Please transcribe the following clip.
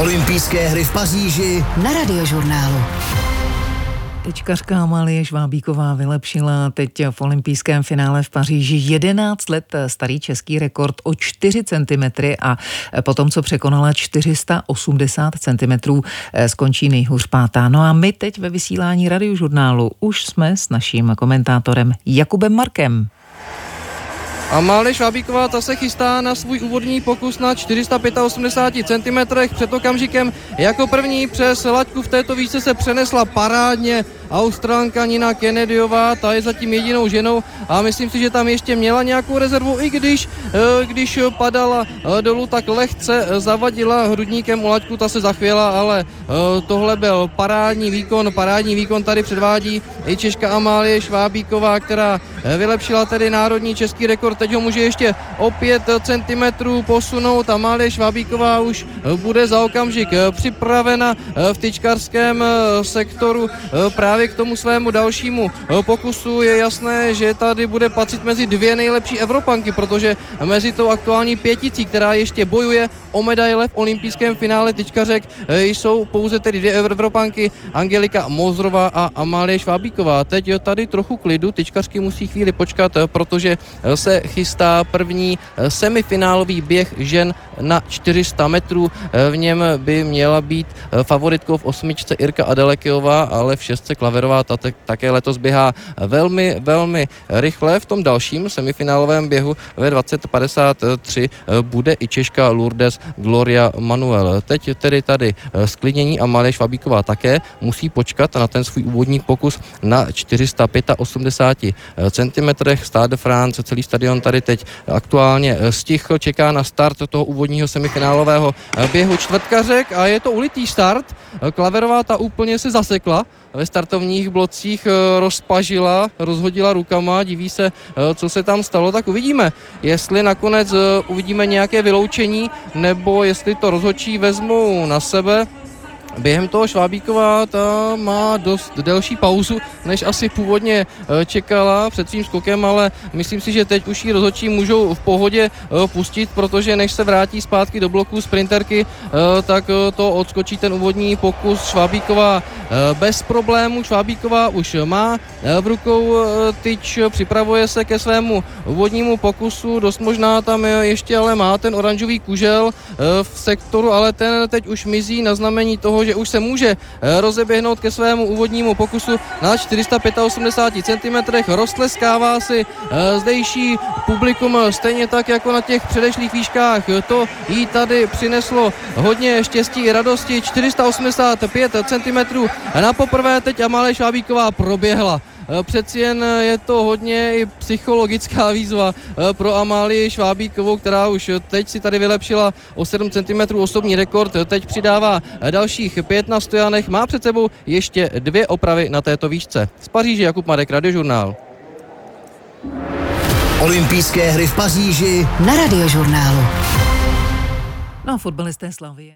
Olympijské hry v Paříži na Radiožurnálu. Tečkařka Amálie Švábíková vylepšila teď v olympijském finále v Paříži 11 let starý český rekord o 4 cm a potom, co překonala 480 cm, skončí nejhůř pátá. No a my teď ve vysílání Radiožurnálu už jsme s naším komentátorem Jakubem Markem. Amálie Švábíková, ta se chystá na svůj úvodní pokus na 485 cm. Před okamžikem jako první přes laťku v této výšce se přenesla parádně Australanka Nina Kennedyová, ta je zatím jedinou ženou a myslím si, že tam ještě měla nějakou rezervu, i když padala dolů, tak lehce zavadila hrudníkem o laťku, ta se zachvěla, ale tohle byl parádní výkon tady předvádí i Češka Amálie Švábíková, která vylepšila tedy národní český rekord. Teď ho může ještě o 5 cm posunout. Amálie Švábíková už bude za okamžik připravena v tyčkařském sektoru právě k tomu svému dalšímu pokusu. Je jasné, že tady bude patřit mezi dvě nejlepší Evropanky, protože mezi tou aktuální pěticí, která ještě bojuje o medaile v olympijském finále tyčkařek, jsou pouze tedy dvě Evropanky, Angelika Mozrová a Amálie Švábíková. Teď tady trochu klidu, tyčkařky musí chvíli počkat, protože se chystá první semifinálový běh žen na 400 metrů. V něm by měla být favoritkou v osmičce Irka Adelekejová, ale v šestce Klaverová, ta také letos běhá velmi rychle. V tom dalším semifinálovém běhu ve 20:53 bude i Češka Lourdes Gloria Manuel. Teď tedy tady sklidnění Amálie Švábíková také musí počkat na ten svůj úvodní pokus na 485 cm. Stade de France, celý stadion tady teď aktuálně stichl, čeká na start toho úvodního semifinálového běhu čtvrtkařek a je to ulitý start. Klaverová ta úplně se zasekla ve startovních blocích, rozhodila rukama, diví se, co se tam stalo, tak uvidíme, jestli nakonec uvidíme nějaké vyloučení, nebo jestli to rozhodčí vezmou na sebe. Během toho Švábíková ta má dost delší pauzu, než asi původně čekala před svým skokem, ale myslím si, že teď už ji rozhodčí můžou v pohodě pustit, protože než se vrátí zpátky do bloku sprinterky, tak to odskočí ten úvodní pokus. Švábíková bez problémů, Švábíková už má v rukou tyč, připravuje se ke svému úvodnímu pokusu, dost možná tam ještě ale má ten oranžový kužel v sektoru, ale ten teď už mizí na znamení toho, že už se může rozeběhnout ke svému úvodnímu pokusu na 485 cm. Roztleskává si zdejší publikum stejně tak jako na těch předešlých výškách. To jí tady přineslo hodně štěstí i radosti. 485 cm na poprvé teď Amálie Švábíková proběhla. Přeci jen je to hodně i psychologická výzva pro Amálii Švábíkovou, která už teď si tady vylepšila o 7 cm osobní rekord. Teď přidává dalších 5 na stojanech. Má před sebou ještě 2 opravy na této výšce. Z Paříže Jakub Marek, Radiožurnál. Olympijské hry v Paříži na Radiožurnálu. No a fotbalisté Slavie.